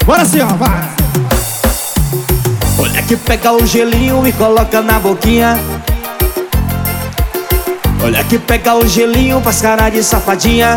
Bora assim, ó, vai. Olha que pega o gelinho e coloca na boquinha. Olha que pega o gelinho, faz cara de safadinha.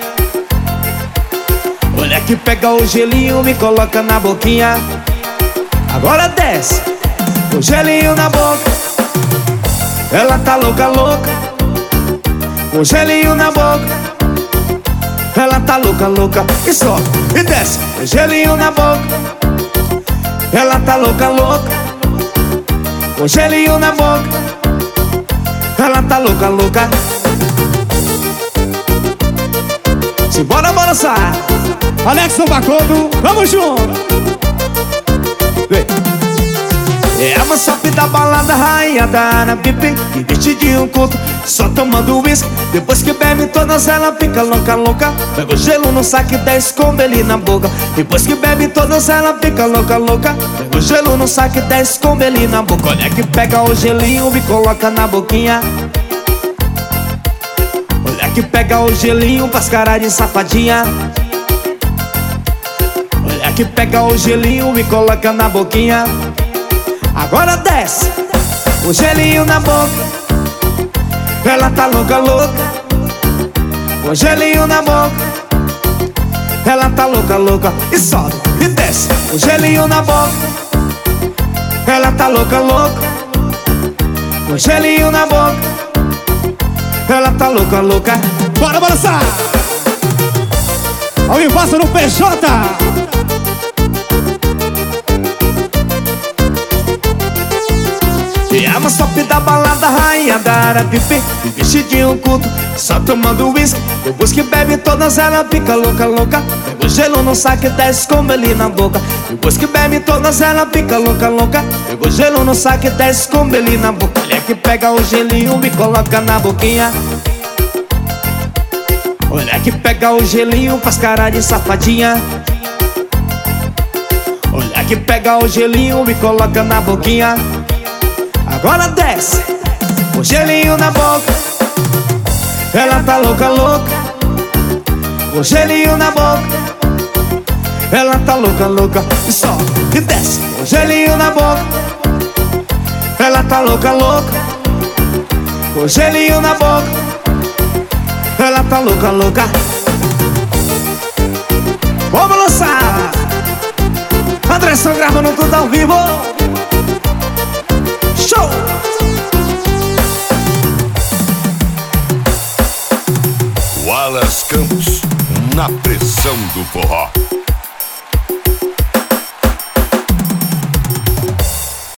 Olha que pega o gelinho e coloca na boquinha. Agora desce o gelinho na boca. Ela tá louca, louca. O gelinho na boca. Ela tá louca, louca. E sobe e desce o gelinho na boca. Ela tá louca, louca. O gelinho na boca. Ela tá louca, louca. Simbora balançar. Alex Bacodo, vamos junto. É a maçope da balada, rainha da Arapipe, de vestidinho curto, só tomando uísque. Depois que bebe todas ela fica louca, louca. Pega o gelo no saco e desce com ele na boca. Depois que bebe todas ela fica louca, louca. Pega o gelo no saco e desce com ele na boca. Olha que pega o gelinho e coloca na boquinha. Olha que pega o gelinho, faz cara de safadinha. Olha que pega o gelinho e coloca na boquinha. Agora desce o gelinho na boca. Ela tá louca, louca. O gelinho na boca. Ela tá louca, louca. E sobe e desce o gelinho na boca. Ela tá louca, louca. O gelinho na boca. Ela tá louca, louca. Bora balançar. Ao invasa no PJ. E a maçope da balada, rainha da Arapipe, de vestidinho curto, só tomando uísque. Depois que bebe todas ela fica louca, louca. Pega o gelo no saco e desce com ele na boca. Depois que bebe todas ela fica louca, louca. Pega o gelo no saco e desce com ele na boca. Olha que pega o gelinho e coloca na boquinha. Olha que pega o gelinho, faz cara de safadinha. Olha que pega o gelinho e coloca na boquinha. Agora desce o gelinho na boca. Ela tá louca, louca. O gelinho na boca. Ela tá louca, louca. E sobe e desce o gelinho na boca. Ela tá louca, louca. O gelinho na boca. Ela tá louca, louca. Vamos lançar. Andressão gravando tudo ao vivo. Show! Wallace Campos, na pressão do forró.